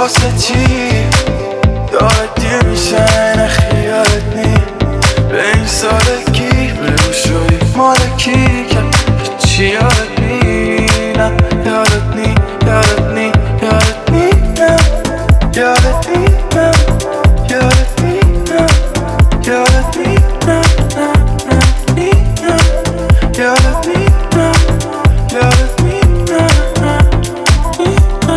واسه چی یاد دیر میشن خیالت نی به این سالگی بگو شدی مالکی که چی یادت نی نه یادت نی یادت نی یادت نی نه یادت نی نه یادت نی نه یادت نی نه نه نه نی نه یادت نی نه یادت نی نه نه نی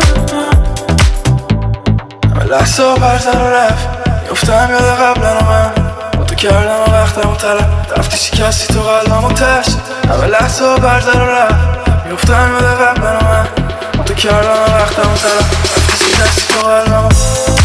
نه لحظه و برزن و رفت میفتم یاد قبلن و من با تو کردم و وقتم و طلب رفتی شکستی تو قلبم و تشت همه لحظه و برزن و رفت میفتم یاد قبلن و من با تو کردم و وقتم و طلب رفتی شکستی تو قلبم و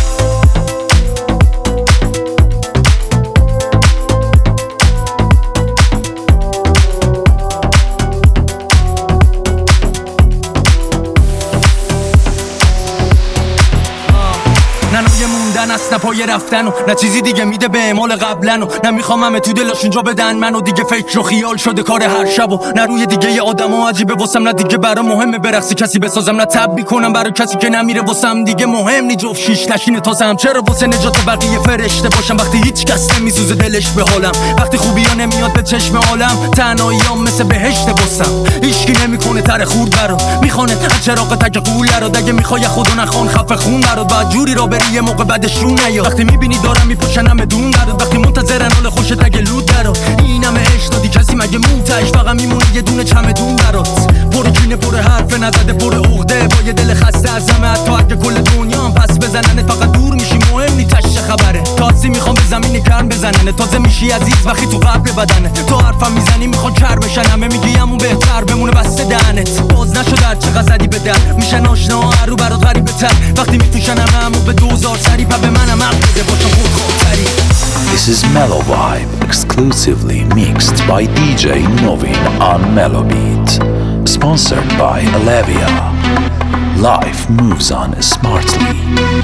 است نه پای رفتن و نه چیزی دیگه میده به اعمال قبلن و نه میخوام همه تو دلاشون جا بدن منو دیگه فکر و خیال شده کار هر شب و نه روی دیگه ی آدمو عجیبه واسم نه دیگه برا مهمه برقصی کسی بسازم نه تب میکنم برای کسی که نمیره واسم دیگه مهم نی جفت شیش نشینه تازم چرا واسه نجات بقیه فرشته باشم وقتی هیچ کس نمیسوزه دلش به حالم وقتی خوبیا نمیاد به چشم عالم تنهاییام مثل بهشت واسم هیچکی نمیکنه تر خورد برا میخونه از چراغ تک قول رو دیگه میخوای خدا نخوان خفه خون برات بعد جوری را بری یه موقع بعدشون نیا وقتی میبینی دارم میپوشنم بدون درد وقتی منتظرن حال خوشت اگه لود درا اینم عشق دادی کسی مگه موتش فقط میمونه یه دونه چمدون برات پر کینه پر حرف نزده پر عقده با یه دل خسته از همه حتی اگه کل دنیا پس بزننه فقط دور میشی مهم نی تشه خبره تاسی میخوام به زمین گرم بزننه تازه میشی عزیز وقتی تو قبل بدنه تو حرفم میزنی میخواد کر بشن همه میگی همون بهتر بمونه بسته دهنت باز نشد چقدر زدی به در میشن آشنا رو برات غریبه تر وقتی میفروشن همو به 2000 سری پا به منم عقل بده باشم خودخوابتری. This is Mellow Vibe, exclusively mixed by DJ Novin on Mellow Beat. Sponsored by Alevia. Life moves on smartly.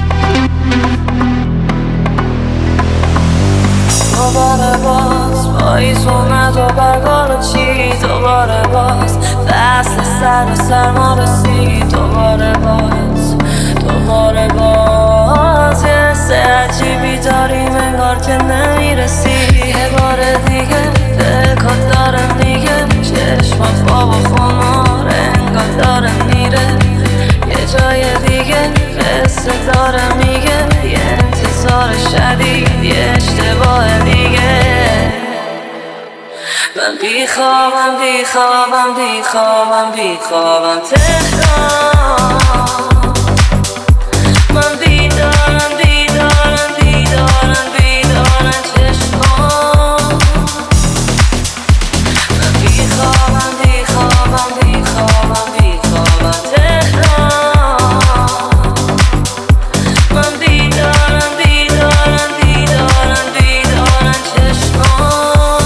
دوباره باز پاییز اومد و برگار چی دوباره باز فصل سرما رسید دوباره باز یه حس عجیبی داریم انگار که نمیرسی یه بار دیگه دلکات داره میگه چشمات بابا خمار انگار داره میره یه جای دیگه قصه داره میگه یه انتظار شدید یه اشتباه دیگه من بیخوابم تهران من بیدارم چشمان من بیخوابم تهران من بیدارم چشمان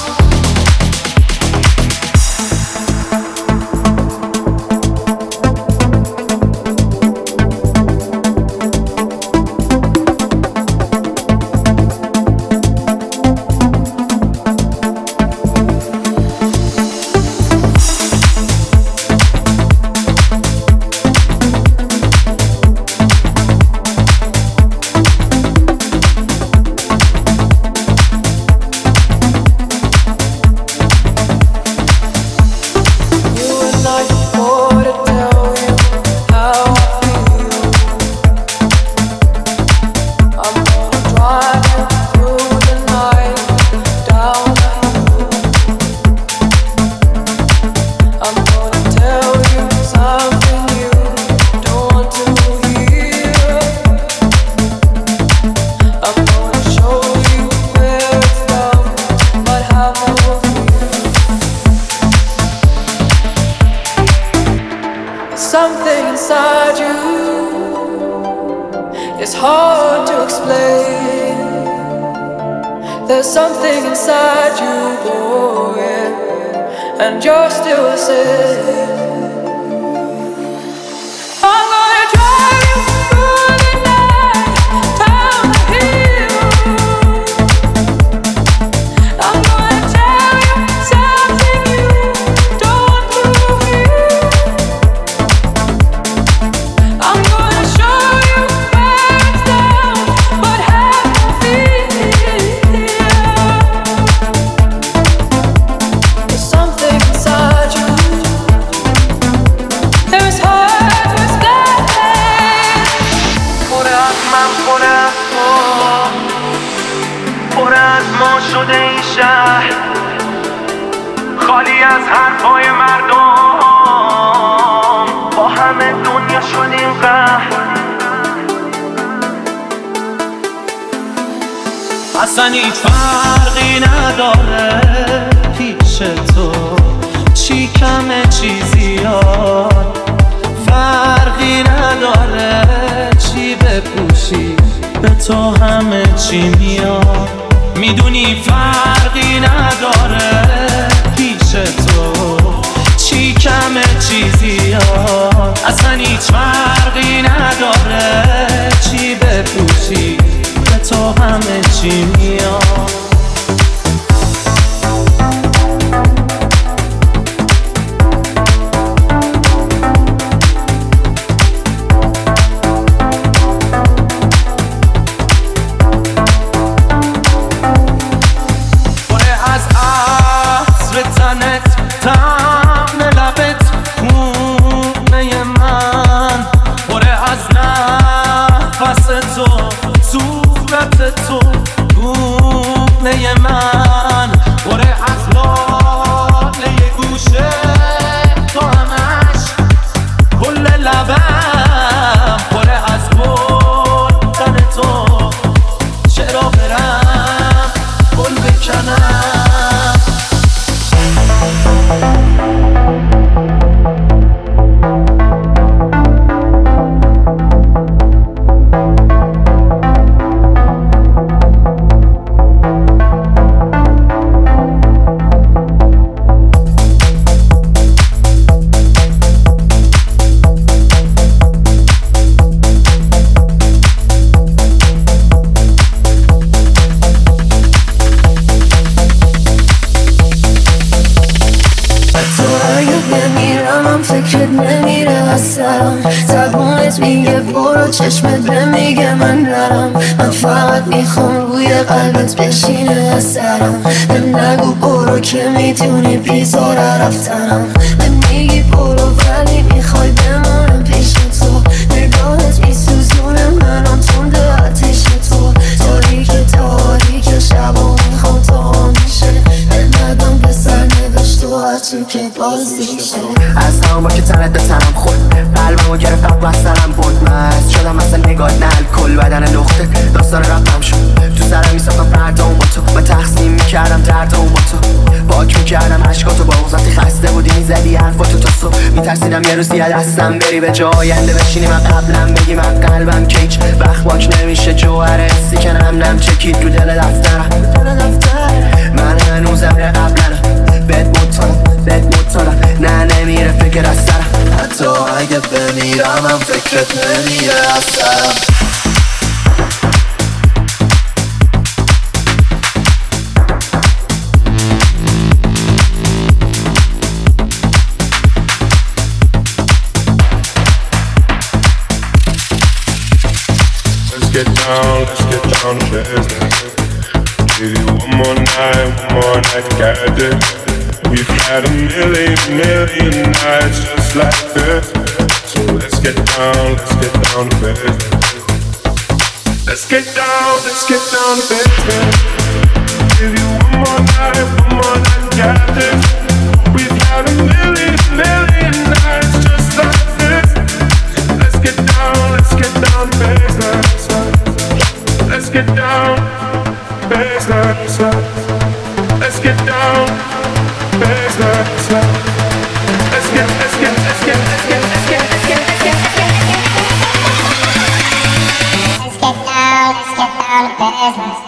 Something inside you is hard to explain. There's something inside you, boy, and you're still the same. I'm gonna drive you through the night, down the hill. I'm gonna tell you something you don't believe. I'm gonna show you شده این شهر، خالی از حرفای مردم، با همه دنیا شدیم قهر. اصلا هیچ فرقی نداره پیش تو، چی کمه چی زیاد، فرقی نداره چی بپوشی، به تو همه چی میاد. میدونی فرقی نداره پیش تو، چی کمه چی زیاد، اصلا هیچ فرقی نداره چی بپوشی، به تو همه چی میاد. تو گونه من بره از لاله گوشه، تو همش کل لبم بره از گلدن تو، چرا برم گل بکنم. چشمت نمیگه من نرم، من فقط میخوام روی قلبت بشینه از سرم. من نگو برو که میتونی بیزاره رفتنم، من میگی برو ولی میخوای بمونم پیش تو. نگاهت میسوزونه منم تنده آتیش تو، تاریک شبا میخوام تا میشه ندم به سر نوشت و هرچی که بازیشه. از همون با که تنت به تنم خود قلبمو گرفت و بسترم بود، مست شدم مثل نگاه نل کل بدن لخته داستان رفتم شد. تو سرم میساختم فردام با تو، من تقسیم میکردم دردام با تو، باک میکردم عشقاتو با وقتی خسته بودی میزدی حرفاتو تا صبح. میترسیدم یه روز یه دستم بری به جا آینده بشینی من قبلم بگی من قلبم که هیچ وقت باک نمیشه جوهر حسی که نم چکید رو دل دفترم. من هنوزم یه قبلنم بهت مطالم نه نمیره فکر از سرم، حتی اگه بمیرم هم فکرت نمیره از سرم. Let's get down to business. Give you one more night, got it. We've had a million nights just like this. So let's get down to business. Let's get down to business. Give you one more night, got this. We've had a million nights just like this. Let's get down to business. Let's get down to business. Let's get down to business. Let's get down to business.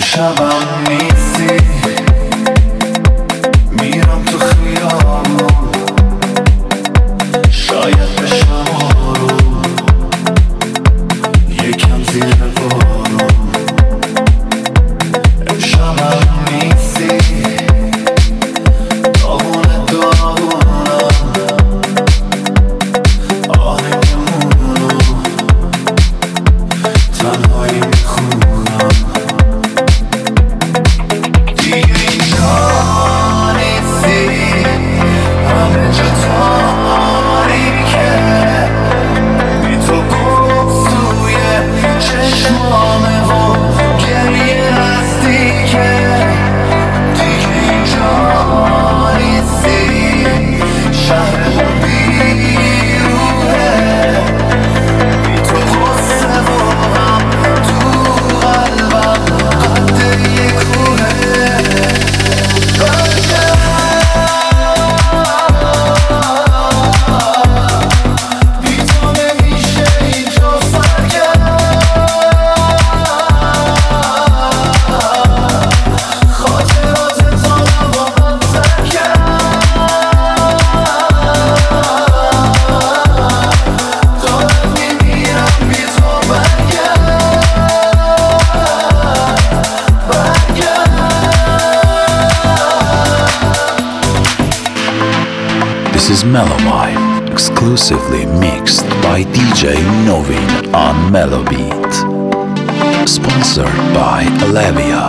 امشبم نیستی میرم تو خیابون شاید بشم آروم یکم زیر بارون امشبم نیستی داغونه داغونم آهنگمونو تنهایی میخونم دیگه اینجا نیستی همه جا تاریکه بی تو گفت توی چشمامه و گریه هستی که دیگه اینجا نیستی شهرمون بیروحه بی تو غصه و غم تو قلبم قد یک کوه بی تو نمیشه اینجا سرگرم خاطرات تا نباهم ترکم دارم میمیرم بی تو برگرم This is Mellow Vibe, exclusively mixed by DJ Novin on Mellow Beat. Sponsored by Alevia.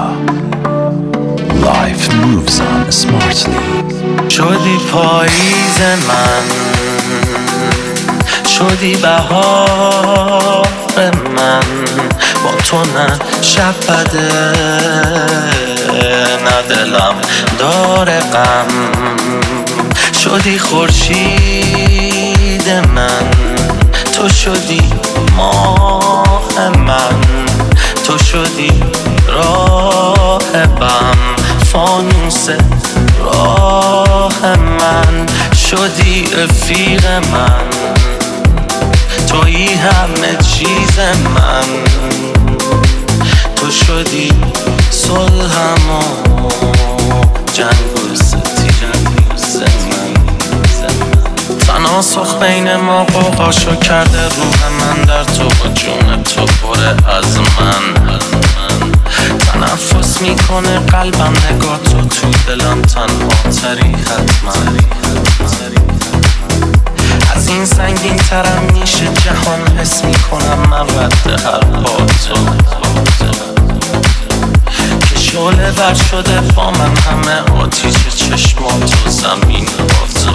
Life moves on smartly. شدی پاییز من شدی بهار من با تو نه شب بده نه دلم داره غم شدی خورشید من تو شدی ماه من تو شدی راه بم فانوس راه من شدی رفیق من تویی همه چیز من تو شدی صلحم و جنگ و ستیز من تناسخ بین ما قوقاشو کرده روح من در تو و جون تو پر از من تنفس میکنه قلبم نگاه تو دلم تنها تری حتما از این سنگین ترم میشه جهان حس میکنم من رد هر پا تو که شعله ور شده با من همه آتیش چشمات و زمین با تو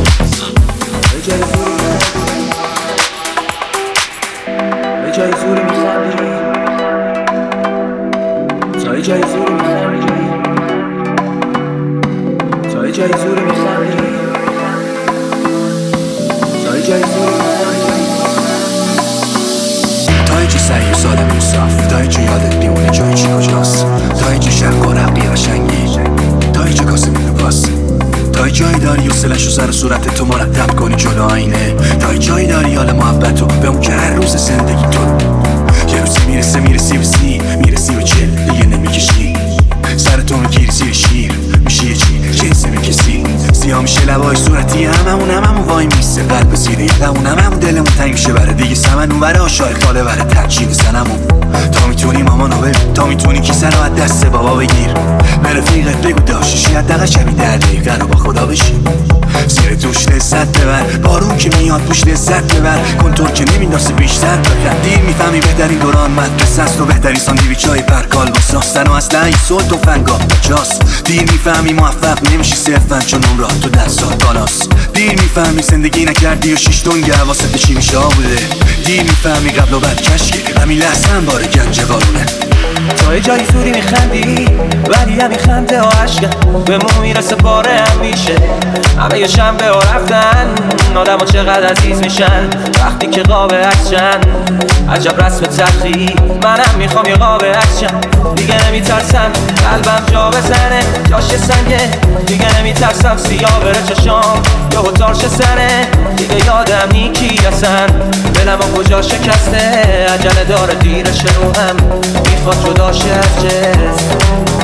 به جای زوری میخندی جای جای زوری میخندی جای جای زوری میخندی جای جای زوری میخندی تا اینجا سعی و ساده موصف تا اینجا یادت میمونه جای چی کجاست تا اینجا شرق و رقی قشنگی تا اینجا کاسه میدوکاست تا جایی داری و سلش و سر صورت تو مرتب کنی جلو آینه تا جایی داری حال محبت رو به اون که هر روز زندگی تو یه روزی میرسی به چل دیگه نمیکشی سرتو میگیری زیر شیر میشی یه چی جنسه میکسی سیاه میشه لبای صورتی هممون وای میسته قلب زیره یدمون هممون دلمون تنگ میشه بره دیگه سمن اون بره آشای خاله بره ترچید زنمون تا میتونی مامانو ببین تا میتونی کیسه رو از دست بابا بگیر به رفیقت بگو داشتشی حداقل شبی 10 دقیقه رو با خدا بشی زیر دوش لذت ببر بارون که میاد پوش لذت ببر کنتور که نمینداسه بیشتر بخند دیر میفهمی بهترین دوران مدرسه است و بهترین ساندویچای پرکال با ساستن و اصلا این صوت و فنگاه جاست دیر میفهمی موفق نمیشی صرفا چون اون راه تو 10 سال بالاست دیر میفهمی زندگی نکردی و 6 تنگ حواست چی میشه بوده دیر میفهمی قبل و بعد کشکی همین لحظه هم باره گنج قارونه تا جایی زوری میخندی ولی همین خنده ها عشقه به مو میرسه باره هم میشه همه یه شنبه ها رفتن آدم ها چقدر عزیز میشن وقتی که قاب عکسشن عجب رسم تلخی منم میخوام یه قاب عکسشن دیگه نمیترسم قلبم جا بزنه جاش سنگه دیگه نمیترسم سیاه بره چشام یا تارش سنه دیگه یادم نیکی اصلا دلم و کجا شکسته عجله داره دیرش روحم میخواد جداشه از جسم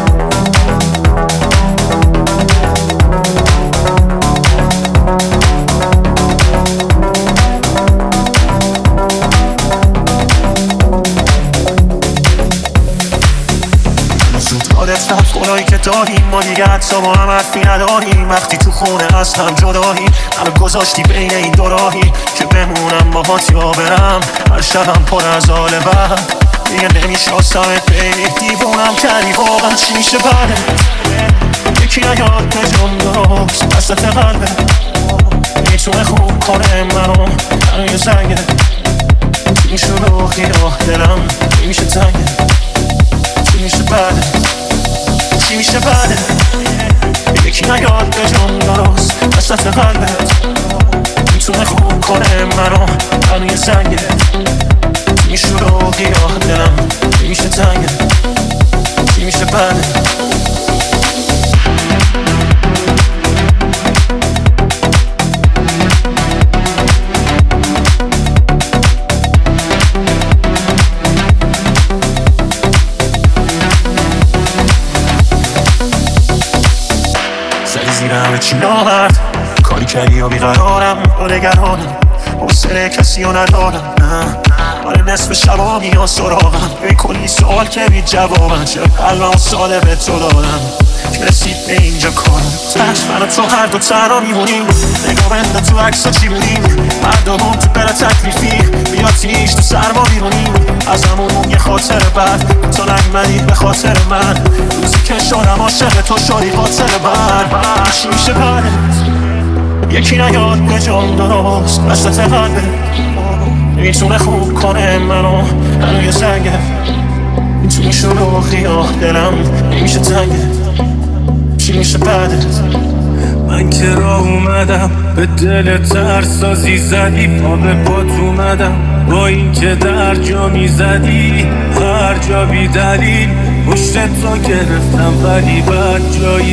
یادت رفت خدایی که داریم ما دیگه حتی با هم حرفی نداریم وقتی تو خونه از هم جداییم منو گذاشتی بین این دو راهی که بمونم باهات یا برم هر شبم پر از حال بد دیگه نمیشناسمت بیبی دیوونم کردی واقعا چی میشه بعدت یکی نیاد به جون درست وسط قلبت میتونه خوب کنه منو یه زنگه چی میشه روحی راه دلم چی میشه تنگه چی میشه بعدت چی میشه بعدت یکی نیاد به جون درست وسط قلبت میتونه خوب کنه منو یه زنگه چی میشه روحی راه دلم چی میشه تنگه چی میشه بعدت زیرم چی نامرد کاری کردی یا بیقرارم و نگرانم حوصله کسی رو ندارم آره نصف شبا میان سراغم به کلی سوال که بی جوابم چرا قلبم ساله به تو دادم که رسید به اینجا کارم تش من و تو هر دو تنها میمونیم نگاه بنده تو عکس ها چی بودیم هر دومون تو بره تکلیفی بیا تیش تو سرما بیرونیم از همون یه خاطر بعد تو نگمدی به خاطر من روزی که شدم عاشق تو شدی خاطر بر چی میشه بعدت یکی نیاد به جان درست وسط قلبت میتونه خوب کنه منو یه زنگه میتونه شروع خیاه دلم میشه تنگه چی میشه بعدت من که راه اومدم به دل ترسازی زدی پا به پات اومدم با این که در جا میزدی هر جا بی دلیل پشت تو گرفتم ولی بعد جایی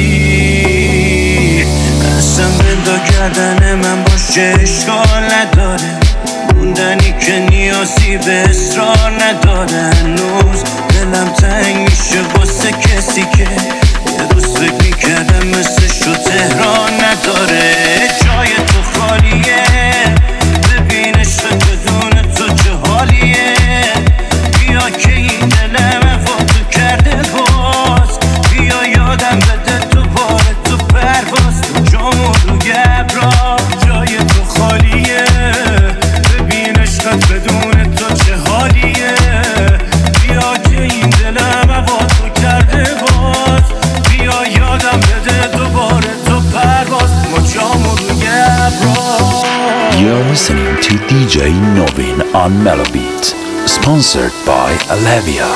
زدی اصلا بندا گردن من باشه اشکال نداره موندنی که نیازی به اصرار نداره هنوز دلم تنگ میشه واسه کسی که یه روز فکر میکردم مثلش رو تهران نداره جای تو خالیه ببین عشق بدون تو چه حالیه بیا که این دلم وفاتو کرده باز بیا یادم بده تو باره تو پرواز تو جامو رو گبرا جای تو خالیه ببین عشقت بدون تو چه حالیه بیا که این دلم وفاتو کرده باز بیا یادم بده دوباره تو پرواز ما جامو رو گبرا. You're listening to DJ Novin on Melobeat, sponsored by Alevia.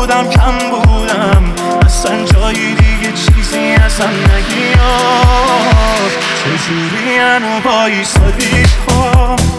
خودم کم بودم، اصلا جایی دیگه چیزی ازم نگیاد. چجوری انو بایستادی پا